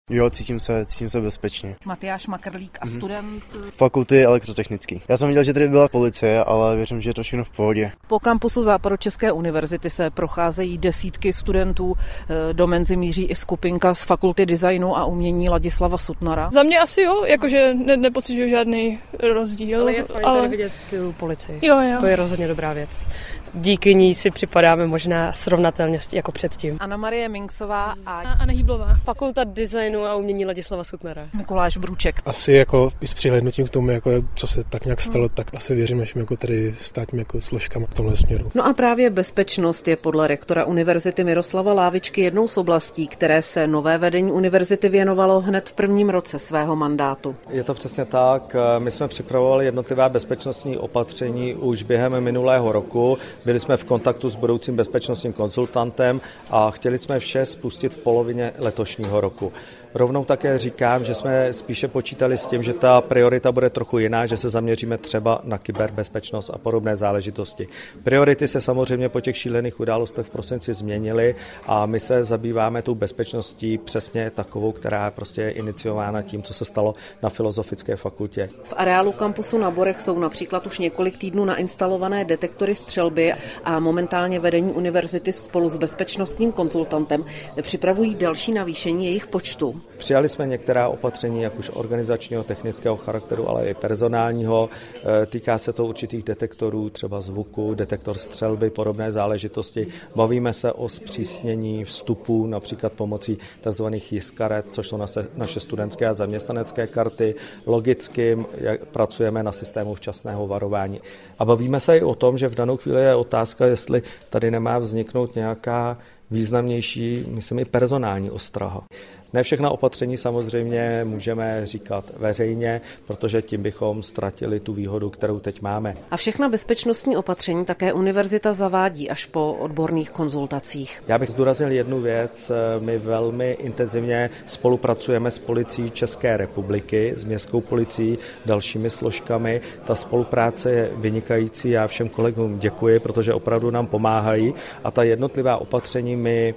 Jo, cítím se bezpečně. Matyáš Makrlík a student Fakulty elektrotechnický. Já jsem viděl, že tady byla policie, ale věřím, že je to všechno v pohodě. Po kampusu Západočeské univerzity se procházejí desítky studentů. Do Menzy míří i skupinka z Fakulty designu a umění Ladislava Sutnara. Za mě asi jo, jakože nepociťuji žádný rozdíl. Ale je fajn tady vidět tu policii. Jo. To je rozhodně dobrá věc. Díky ní si připadáme možná srovnatelně jako předtím. Anna Marie Minksová a Anna Hýblová. Fakulta designu a umění Ladislava Sutnara. Mikuláš Brůček. Asi jako i s přihlédnutím k tomu, jako, co se tak nějak stalo, tak asi věřím našim jako tady státním jako složkám v tomhle směru. No a právě bezpečnost je podle rektora univerzity Miroslava Lávičky jednou z oblastí, které se nové vedení univerzity věnovalo hned v prvním roce svého mandátu. Je to přesně tak. My jsme připravovali jednotlivá bezpečnostní opatření už během minulého roku. Byli jsme v kontaktu s budoucím bezpečnostním konzultantem a chtěli jsme vše spustit v polovině letošního roku. Rovnou také říkám, že jsme spíše počítali s tím, že ta priorita bude trochu jiná, že se zaměříme třeba na kyberbezpečnost a podobné záležitosti. Priority se samozřejmě po těch šílených událostech v prosinci změnily a my se zabýváme tou bezpečností přesně takovou, která prostě je iniciována tím, co se stalo na Filozofické fakultě. V areálu kampusu na Borech jsou například už několik týdnů nainstalované detektory střelby a momentálně vedení univerzity spolu s bezpečnostním konzultantem připravují další navýšení jejich počtu. Přijali jsme některá opatření, jak už organizačního, technického charakteru, ale i personálního. Týká se to určitých detektorů, třeba zvuku, detektor střelby, podobné záležitosti. Bavíme se o zpřísnění vstupů, například pomocí tzv. Jiskaret, což jsou naše studentské a zaměstnanecké karty. Logicky pracujeme na systému včasného varování. A bavíme se i o tom, že v danou chvíli je otázka, jestli tady nemá vzniknout nějaká významnější, myslím, i personální ostraha. Ne všechna opatření samozřejmě můžeme říkat veřejně, protože tím bychom ztratili tu výhodu, kterou teď máme. A všechna bezpečnostní opatření také univerzita zavádí až po odborných konzultacích. Já bych zdůraznil jednu věc. My velmi intenzivně spolupracujeme s policií České republiky, s městskou policií, dalšími složkami. Ta spolupráce je vynikající. Já všem kolegům děkuji, protože opravdu nám pomáhají a ta jednotlivá opatření my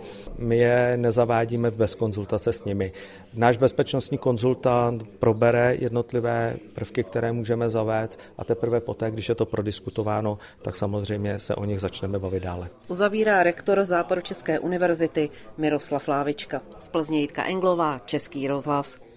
je nezavádíme bez konzultace s nimi. Náš bezpečnostní konzultant probere jednotlivé prvky, které můžeme zavést a teprve poté, když je to prodiskutováno, tak samozřejmě se o nich začneme bavit dále. Uzavírá rektor Západočeské univerzity Miroslav Lávička. Z Plzně Jitka Englová, Český rozhlas.